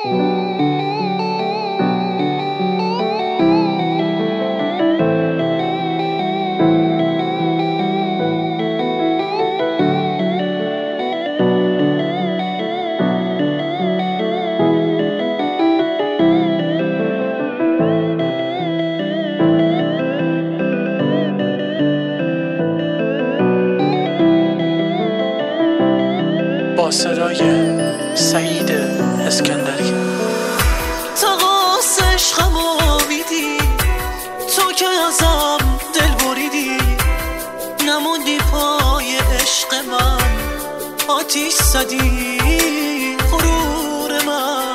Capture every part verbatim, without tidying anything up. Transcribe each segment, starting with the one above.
با صدای سعید اسکندری. تا قاس عشقم آمیدی، تو که ازم دل بریدی، نموندی پای عشق من، آتیش زدی غرور من.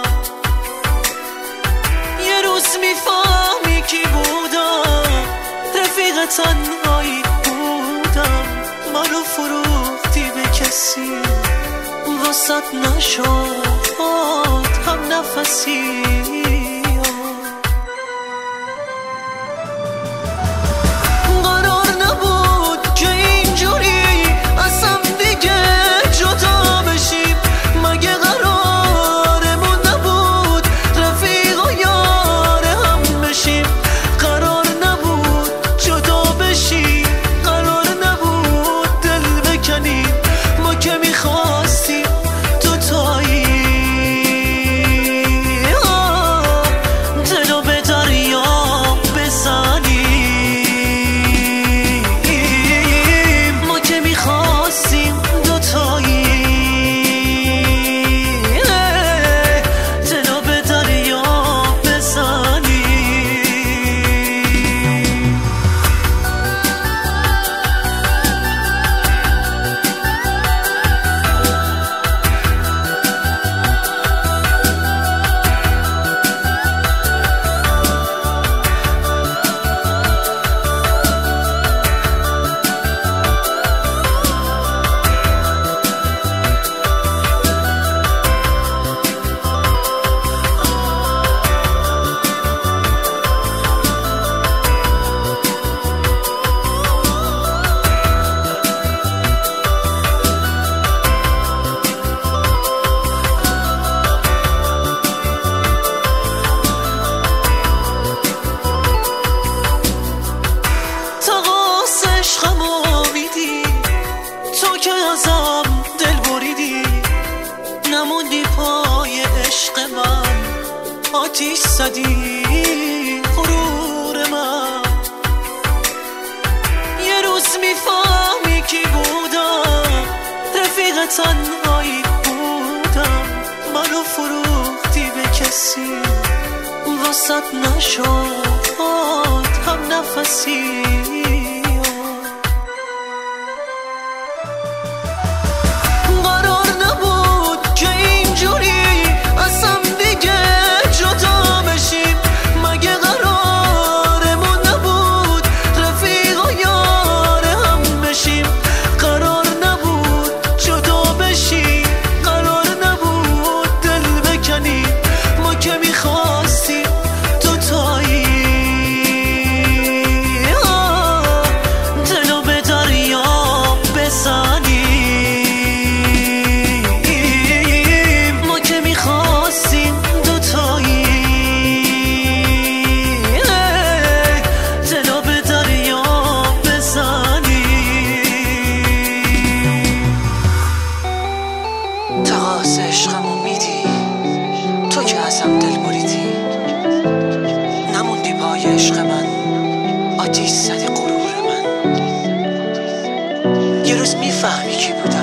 یه روز میفهمی کی بودم، رفیق تنهایی بودم، منو فروختی به کسی، واسط نشد هم نفسی. قرار نبود که اینجوری از هم دیگه جدا بشیم، مگه قرارمون نبود رفیق و یار هم بشیم؟ قرار نبود جدا بشیم، قرار نبود دل بکنیم، ما که میخواستیم نموندی پای عشق من، آتیش زدی غرور من. یه روز میفهمی کی بودم، رفیق تنهایی بودم، منو فروختی به کسی، واسط نشد هم نفسی. عشقمو میدی، تو که ازم دل بریدی، نموندی پای عشق من، آتیش زدی غرور من. یه روز میفهمی کی بودم،